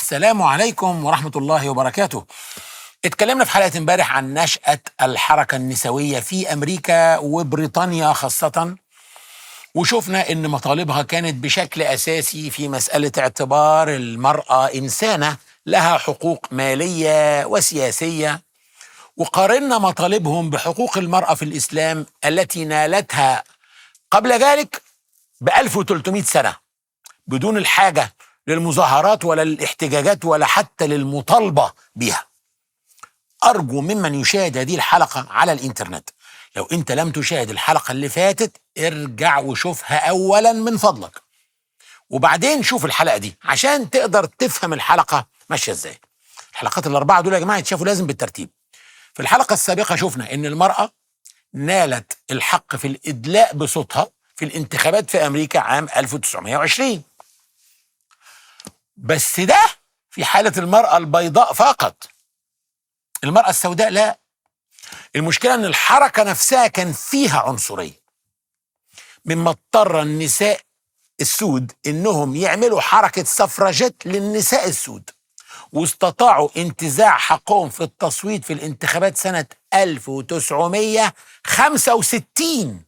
السلام عليكم ورحمة الله وبركاته. اتكلمنا في حلقة امبارح عن نشأة الحركة النسوية في أمريكا وبريطانيا خاصة، وشفنا إن مطالبها كانت بشكل أساسي في مسألة اعتبار المرأة إنسانة لها حقوق مالية وسياسية، وقارنا مطالبهم بحقوق المرأة في الإسلام التي نالتها قبل ذلك ب1300 سنة بدون الحاجة للمظاهرات ولا للاحتجاجات ولا حتى للمطالبة بها. أرجو ممن يشاهد هذه الحلقة على الإنترنت، لو أنت لم تشاهد الحلقة اللي فاتت ارجع وشوفها أولا من فضلك، وبعدين شوف الحلقة دي عشان تقدر تفهم الحلقة ماشية إزاي. الحلقات الأربعة دول يا جماعة يتشافوا لازم بالترتيب. في الحلقة السابقة شفنا إن المرأة نالت الحق في الإدلاء بصوتها في الانتخابات في أمريكا عام 1920، بس ده في حالة المرأة البيضاء فقط. المرأة السوداء لا. المشكلة ان الحركة نفسها كان فيها عنصرية، مما اضطر النساء السود انهم يعملوا حركة سفراجات للنساء السود، واستطاعوا انتزاع حقهم في التصويت في الانتخابات سنة 1965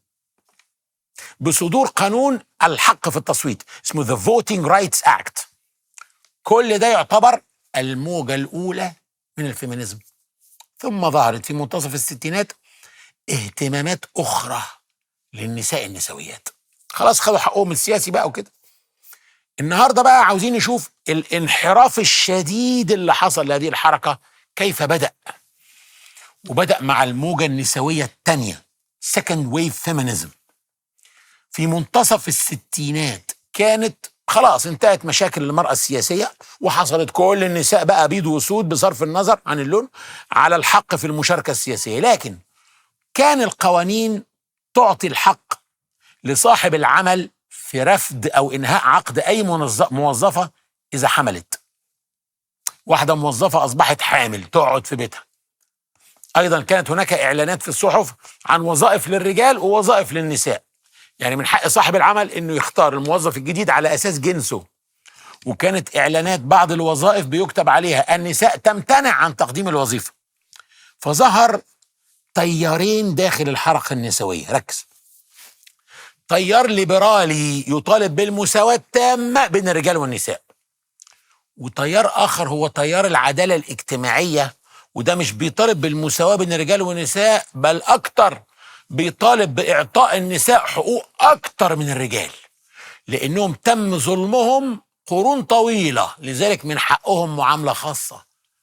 بصدور قانون الحق في التصويت اسمه The Voting Rights Act. كل ده يعتبر الموجة الأولى من الفيمينيزم. ثم ظهرت في منتصف الستينات اهتمامات أخرى للنساء النسويات، خلاص خدوا حقهم السياسي بقى وكده. النهاردة بقى عاوزين نشوف الانحراف الشديد اللي حصل لهذه الحركة كيف بدأ، وبدأ مع الموجة النسوية الثانية Second Wave Feminism. في منتصف الستينات كانت خلاص انتهت مشاكل المرأة السياسية، وحصلت كل النساء بقى بيض وسود بصرف النظر عن اللون على الحق في المشاركة السياسية، لكن كان القوانين تعطي الحق لصاحب العمل في رفض أو إنهاء عقد أي موظفة إذا حملت. واحدة موظفة أصبحت حامل تقعد في بيتها. أيضا كانت هناك إعلانات في الصحف عن وظائف للرجال ووظائف للنساء، يعني من حق صاحب العمل انه يختار الموظف الجديد على اساس جنسه. وكانت اعلانات بعض الوظائف بيكتب عليها النساء تمتنع عن تقديم الوظيفة. فظهر تيارين داخل الحركة النسوية، ركز. تيار ليبرالي يطالب بالمساواة التامة بين الرجال والنساء، وتيار اخر هو تيار العدالة الاجتماعية، وده مش بيطالب بالمساواة بين الرجال والنساء بل اكتر بيطالب بإعطاء النساء حقوق أكتر من الرجال، لأنهم تم ظلمهم قرون طويلة، لذلك من حقهم معاملة خاصة.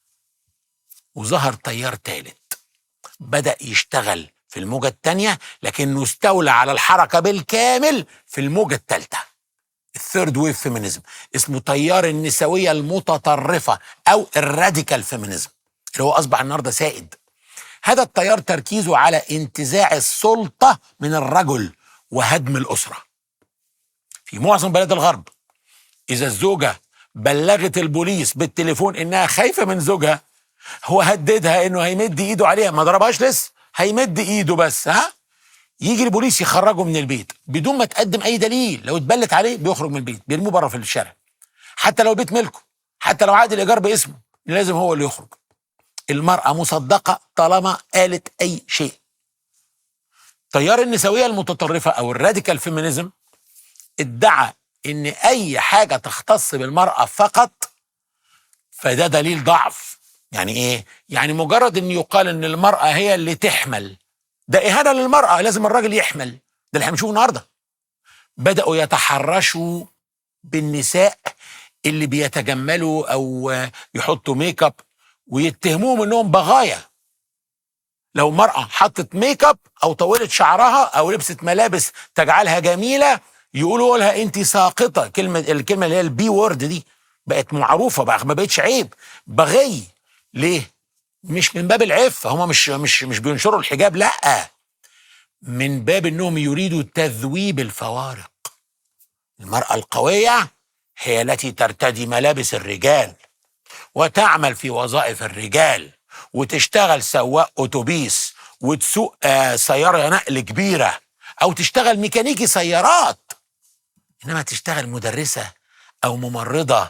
وظهر تيار ثالث بدأ يشتغل في الموجة الثانية، لكنه استولى على الحركة بالكامل في الموجة الثالثة الثيرد ويف فيمينيزم، اسمه تيار النسوية المتطرفة أو الراديكال فيمينيزم، اللي هو أصبح النهاردة سائد. هذا التيار تركيزه على انتزاع السلطة من الرجل وهدم الأسرة. في معظم بلاد الغرب إذا الزوجة بلغت البوليس بالتليفون إنها خايفة من زوجها، هو هددها إنه هيمد إيده عليها، ما ضربهاش لسه، هيمد إيده بس، يجي البوليس يخرجه من البيت بدون ما تقدم أي دليل. لو اتبلت عليه بيخرج من البيت، بيرموه بره في الشارع، حتى لو البيت ملكه، حتى لو عقد الإيجار باسمه لازم هو اللي يخرج. المرأة مصدقة طالما قالت أي شيء. تيار النسوية المتطرفة أو الراديكال فيمينيزم ادعى إن أي حاجة تختص بالمرأة فقط فده دليل ضعف. يعني إيه؟ يعني مجرد إن يقال إن المرأة هي اللي تحمل ده إهانة للمرأة، لازم الراجل يحمل. ده اللي احنا بنشوفه النهارده. بدأوا يتحرشوا بالنساء اللي بيتجملوا أو يحطوا ميك اب، ويتهموهم انهم بغايا. لو مرأة حطت ميك اب او طولت شعرها او لبست ملابس تجعلها جميلة يقولوا لها انت ساقطة. الكلمة اللي هي البي وورد دي بقت معروفة بقى، ما بقتش عيب، بغي. ليه؟ مش من باب العفة، هم مش بينشروا الحجاب، لا، من باب انهم يريدوا تذويب الفوارق. المرأة القوية هي التي ترتدي ملابس الرجال وتعمل في وظائف الرجال وتشتغل سواق أتوبيس وتسوق سيارة نقل كبيرة أو تشتغل ميكانيكي سيارات، إنما تشتغل مدرسة أو ممرضة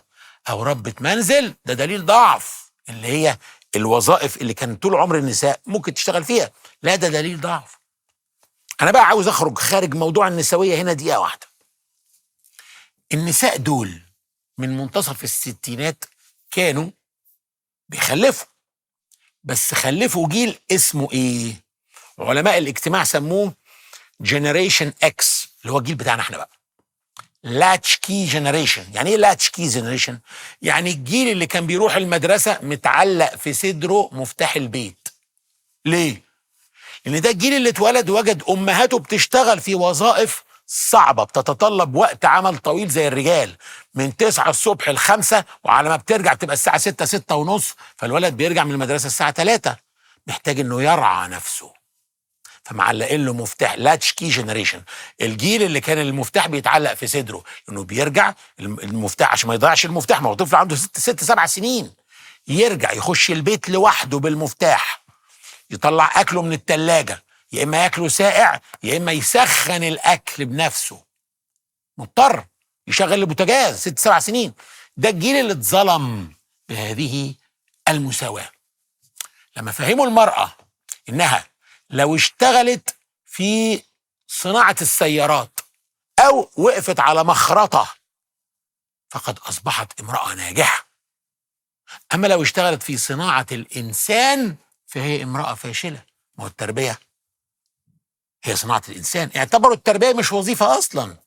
او ربة منزل، ده دليل ضعف، اللي هي الوظائف اللي كان طول عمر النساء ممكن تشتغل فيها، لا ده دليل ضعف. انا بقى عاوز اخرج خارج موضوع النسوية هنا دقيقة واحدة. النساء دول من منتصف الستينات كانوا بيخلفوا، بس خلفوا جيل اسمه ايه؟ علماء الاجتماع سموه جنريشن اكس، اللي هو الجيل بتاعنا احنا بقى. لاتش كي جنريشن. يعني ايه لاتش كي جنريشن؟ يعني الجيل اللي كان بيروح المدرسة متعلق في صدره مفتاح البيت. ليه؟ لان ده الجيل اللي اتولد وجد امهاته بتشتغل في وظائف صعبة بتتطلب وقت عمل طويل زي الرجال، من 9 الصبح ل5، وعلى ما بترجع بتبقى الساعة 6 6 ونص، فالولد بيرجع من المدرسة الساعة 3، محتاج انه يرعى نفسه، فمعلقين له مفتاح لاتش كي جنريشن. الجيل اللي كان المفتاح بيتعلق في صدره، انه بيرجع المفتاح عشان ما يضيعش المفتاح، ما هو طفل عنده 6 7 سنين، يرجع يخش البيت لوحده بالمفتاح، يطلع اكله من التلاجة، يا اما ياكله ساقع يا اما يسخن الاكل بنفسه، مضطر يشغل البوتاجاز. 6 7 سنين. ده الجيل اللي اتظلم بهذه المساواة. لما فهموا المرأة انها لو اشتغلت في صناعة السيارات او وقفت على مخرطة فقد اصبحت امرأة ناجحة، اما لو اشتغلت في صناعة الانسان فهي امرأة فاشلة. ما هو التربية هي صناعة الانسان، اعتبروا التربية مش وظيفة اصلا.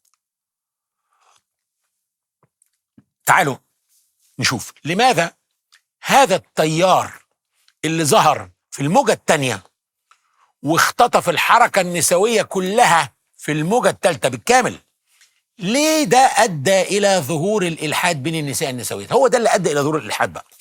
تعالوا نشوف لماذا هذا التيار اللي ظهر في الموجة الثانية واختطف الحركة النسوية كلها في الموجة الثالثة بالكامل، ليه ده أدى إلى ظهور الإلحاد بين النساء النسويات؟ هو ده اللي أدى إلى ظهور الإلحاد بقى.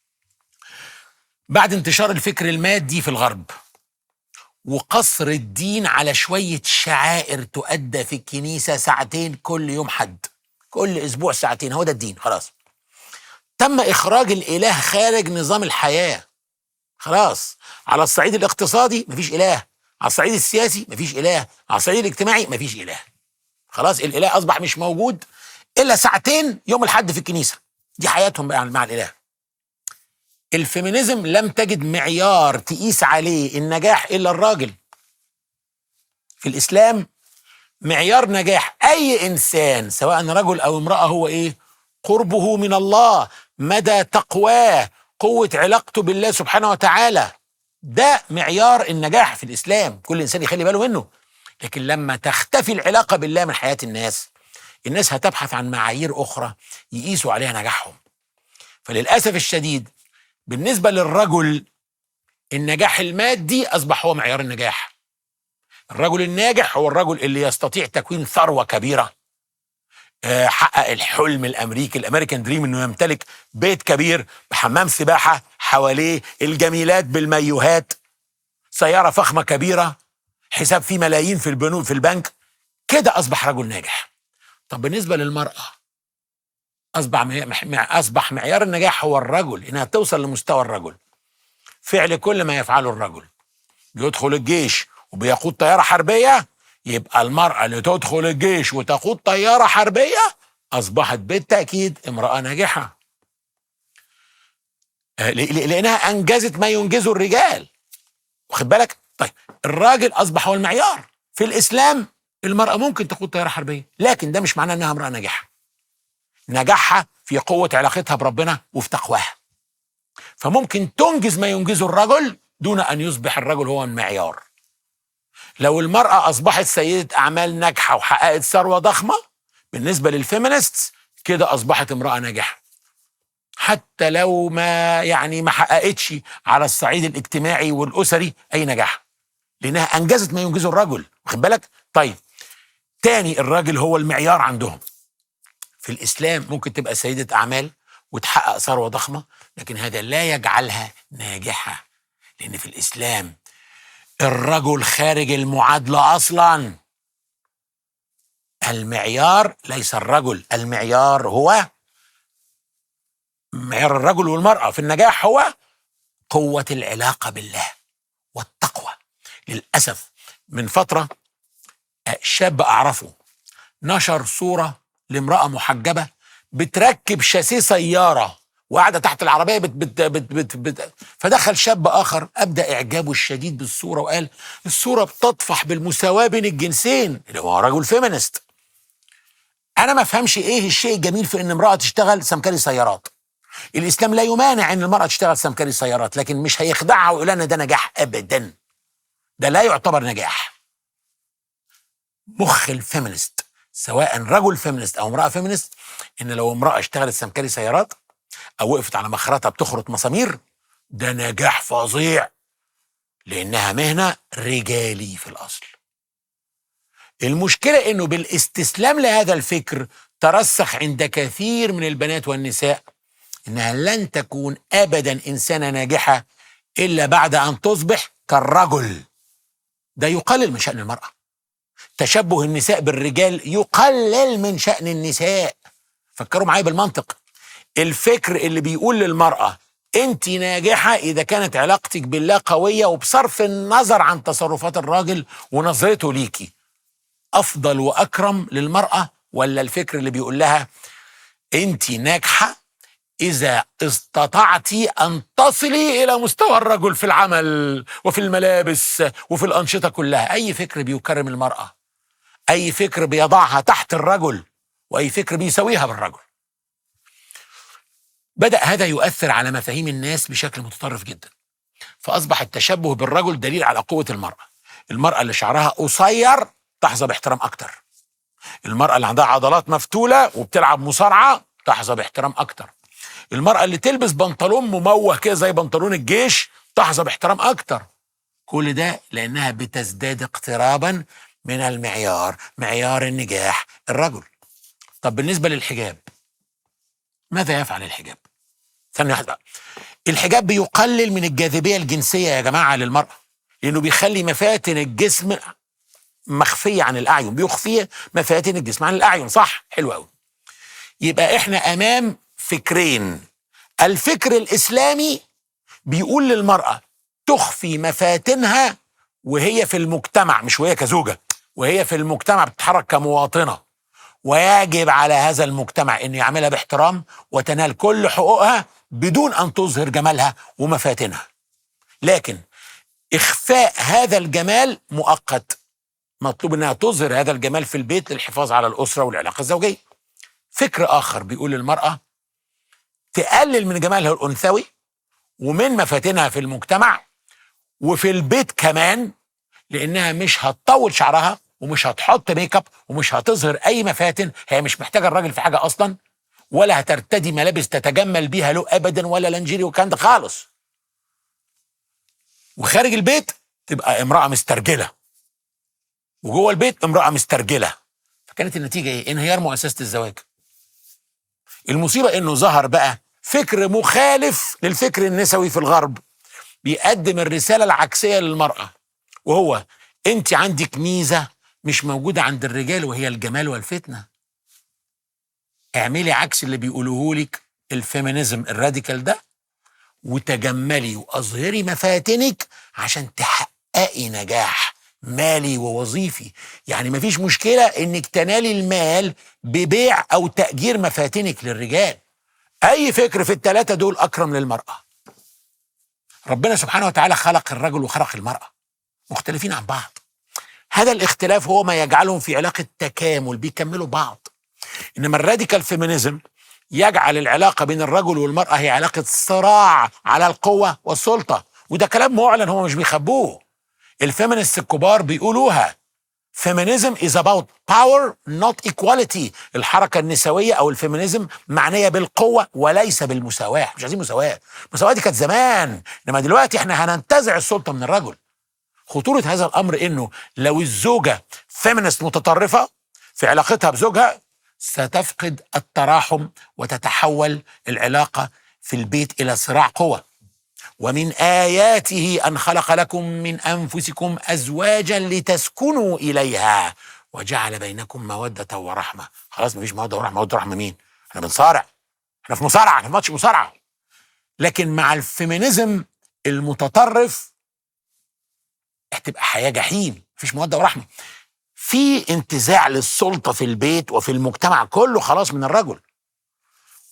بعد انتشار الفكر المادي في الغرب وقصر الدين على شوية شعائر تؤدى في الكنيسة ساعتين كل يوم حد، كل أسبوع ساعتين، هو ده الدين خلاص. تم إخراج الإله خارج نظام الحياة خلاص. على الصعيد الاقتصادي مفيش إله، على الصعيد السياسي مفيش إله، على الصعيد الاجتماعي مفيش إله. خلاص الإله أصبح مش موجود إلا ساعتين يوم الحد في الكنيسة، دي حياتهم بقى مع الإله. الفيمينيزم لم تجد معيار تقيس عليه النجاح إلا الراجل. في الإسلام معيار نجاح أي إنسان سواء رجل أو امرأة هو إيه؟ قربه من الله، مدى تقواه، قوة علاقته بالله سبحانه وتعالى. ده معيار النجاح في الإسلام، كل إنسان يخلي باله منه. لكن لما تختفي العلاقة بالله من حياة الناس هتبحث عن معايير أخرى يقيسوا عليها نجاحهم. فللأسف الشديد بالنسبة للرجل النجاح المادي أصبح هو معيار النجاح. الرجل الناجح هو الرجل اللي يستطيع تكوين ثروة كبيرة، حقق الحلم الأمريكي، الأمريكان دريم، إنه يمتلك بيت كبير بحمام سباحة حواليه، الجميلات بالمايوهات، سيارة فخمة كبيرة، حساب فيه ملايين في البنوك في البنك، كده أصبح رجل ناجح. طب بالنسبة للمرأة أصبح معيار النجاح هو الرجل، إنها توصل لمستوى الرجل، فعل كل ما يفعله الرجل، بيدخل الجيش وبيقود طيارة حربية، يبقى المرأة اللي تدخل الجيش وتقود طيارة حربية أصبحت بالتأكيد امرأة ناجحة، لأنها أنجزت ما ينجزه الرجال. واخد بالك؟ طيب الراجل أصبح هو المعيار. في الإسلام المرأة ممكن تقود طيارة حربية، لكن ده مش معناه أنها امرأة ناجحة. نجاحها في قوة علاقتها بربنا وفي تقواها، فممكن تنجز ما ينجزه الرجل دون أن يصبح الرجل هو المعيار. لو المرأة أصبحت سيدة أعمال ناجحة وحققت ثروة ضخمة بالنسبة للفيمينيست كده أصبحت امرأة ناجحة، حتى لو ما حققتش على الصعيد الاجتماعي والأسري أي نجاح، لأنها أنجزت ما ينجزه الرجل. واخد بالك؟ طيب تاني الراجل هو المعيار عندهم. في الإسلام ممكن تبقى سيدة أعمال وتحقق ثروة ضخمة، لكن هذا لا يجعلها ناجحة، لأن في الإسلام الرجل خارج المعادلة أصلا. المعيار ليس الرجل، المعيار هو معيار الرجل والمرأة في النجاح هو قوة العلاقة بالله والتقوى. للأسف من فترة شاب أعرفه نشر صورة لامرأة محجبة بتركب شاسيه سياره وقاعده تحت العربيه بت بت بت بت بت فدخل شاب اخر ابدا اعجابه الشديد بالصوره وقال الصوره بتطفح بالمساواه بين الجنسين، اللي هو رجل فيمينست. انا ما افهمش ايه الشيء الجميل في ان امراه تشتغل سمكري سيارات. الاسلام لا يمانع ان المراه تشتغل سمكري سيارات، لكن مش هيخدعها ويقول لنا ده نجاح ابدا. ده لا يعتبر نجاح. مخ الفيمينست سواء رجل فيمينست او امراه فيمينست ان لو امراه اشتغلت سمكري سيارات او وقفت على مخرطه بتخرط مسامير ده نجاح فظيع، لانها مهنه رجالي في الاصل. المشكله انه بالاستسلام لهذا الفكر ترسخ عند كثير من البنات والنساء انها لن تكون ابدا انسانه ناجحه الا بعد ان تصبح كالرجل. ده يقلل من شأن المرأة. تشبه النساء بالرجال يقلل من شأن النساء. فكروا معايا بالمنطق. الفكر اللي بيقول للمرأة انت ناجحة اذا كانت علاقتك بالله قوية وبصرف النظر عن تصرفات الراجل ونظرته ليكي، افضل واكرم للمرأة، ولا الفكر اللي بيقول لها انت ناجحة إذا استطعت أن تصلي إلى مستوى الرجل في العمل وفي الملابس وفي الأنشطة كلها؟ أي فكر بيكرم المرأة، أي فكر بيضعها تحت الرجل، وأي فكر بيسويها بالرجل. بدأ هذا يؤثر على مفاهيم الناس بشكل متطرف جدا، فأصبح التشبه بالرجل دليل على قوة المرأة. المرأة اللي شعرها قصير تحظى باحترام أكتر. المرأة اللي عندها عضلات مفتولة وبتلعب مصارعة تحظى باحترام أكتر. المرأة اللي تلبس بنطلون مموه كده زي بنطلون الجيش تحظى باحترام أكتر. كل ده لأنها بتزداد اقترابا من المعيار، معيار النجاح الرجل. طب بالنسبة للحجاب، ماذا يفعل الحجاب؟ ثانية واحدة. الحجاب بيقلل من الجاذبية الجنسية يا جماعة للمرأة، لأنه بيخلي مفاتن الجسم مخفية عن الأعين، بيخفي مفاتن الجسم عن الأعين. صح؟ حلو قوي. يبقى احنا أمام فكرين. الفكر الإسلامي بيقول للمرأة تخفي مفاتنها وهي في المجتمع، مش وهي كزوجة، وهي في المجتمع بتتحرك كمواطنة، ويجب على هذا المجتمع أن يعملها باحترام وتنال كل حقوقها بدون أن تظهر جمالها ومفاتنها. لكن إخفاء هذا الجمال مؤقت، مطلوب أنها تظهر هذا الجمال في البيت للحفاظ على الأسرة والعلاقة الزوجية. فكر آخر بيقول للمرأة تقلل من جمالها الأنثوي ومن مفاتنها في المجتمع وفي البيت كمان، لأنها مش هتطول شعرها ومش هتحط ميك اب ومش هتظهر أي مفاتن. هي مش محتاجة الراجل في حاجة أصلا، ولا هترتدي ملابس تتجمل بيها له أبدا، ولا لانجيري والكلام ده خالص. وخارج البيت تبقى امرأة مسترجلة، وجوه البيت امرأة مسترجلة. فكانت النتيجة إيه؟ انهيار مؤسسة الزواج. المصيبة إنه ظهر بقى فكر مخالف للفكر النسوي في الغرب، بيقدم الرسالة العكسية للمرأة، وهو انت عندك ميزة مش موجودة عند الرجال وهي الجمال والفتنة. اعملي عكس اللي بيقولوه لك الفيمينيزم الراديكال ده، وتجملي واظهري مفاتنك عشان تحققي نجاح مالي ووظيفي. يعني مفيش مشكلة انك تنالي المال ببيع او تأجير مفاتنك للرجال. اي فكر في الثلاثة دول اكرم للمرأة. ربنا سبحانه وتعالى خلق الرجل وخلق المرأة مختلفين عن بعض. هذا الاختلاف هو ما يجعلهم في علاقة تكامل، بيكملوا بعض. إنما الراديكال فيمينيزم يجعل العلاقة بين الرجل والمرأة هي علاقة صراع على القوة والسلطة، وده كلام معلن هم مش بيخبوه. الفيمينيست الكبار بيقولوها. فيمينيزم is about power not equality. الحركة النسوية أو الفيمينيزم معنية بالقوة وليس بالمساواة. مش عايزين مساواة، المساواة دي كانت زمان، إنما دلوقتي احنا هننتزع السلطة من الرجل. خطورة هذا الأمر إنه لو الزوجة فيمينيست متطرفة في علاقتها بزوجها ستفقد التراحم وتتحول العلاقة في البيت إلى صراع قوة. ومن آياته أن خلق لكم من أنفسكم أزواجا لتسكنوا إليها وجعل بينكم مودة ورحمة. خلاص مفيش مودة ورحمة. مودة ورحمة مين؟ احنا بنصارع، احنا في مصارعة، احنا في ماتش مصارعة. لكن مع الفيمينيزم المتطرف هتبقى حياة جحيم، مفيش مودة ورحمة. في انتزاع للسلطة في البيت وفي المجتمع كله خلاص من الرجل.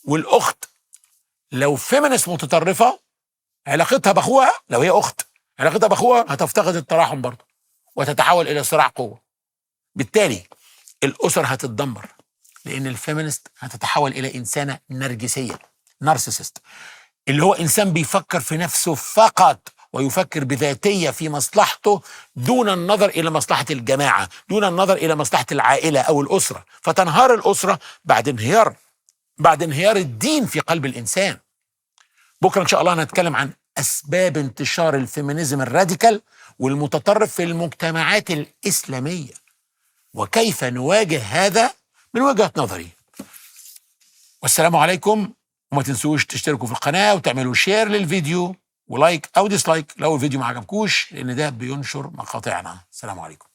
والاخت لو فيمينست متطرفه علاقتها باخوها، لو هي اخت علاقتها باخوها هتفتقد التراحم برضه وتتحول الى صراع قوه. بالتالي الاسر هتتدمر، لان الفيمينست هتتحول الى انسانه نرجسيه، نارسيسست، اللي هو انسان بيفكر في نفسه فقط ويفكر بذاتيه في مصلحته دون النظر الى مصلحه الجماعه، دون النظر الى مصلحه العائله او الاسره، فتنهار الاسره بعد انهيار الدين في قلب الانسان. بكره ان شاء الله هنتكلم عن اسباب انتشار الفيمينيزم الراديكال والمتطرف في المجتمعات الاسلاميه، وكيف نواجه هذا من وجهة نظري. والسلام عليكم، وما تنسوش تشتركوا في القناة وتعملوا شير للفيديو ولايك أو ديسلايك لو الفيديو ما عجبكوش، لأن ده بينشر مقاطعنا. السلام عليكم.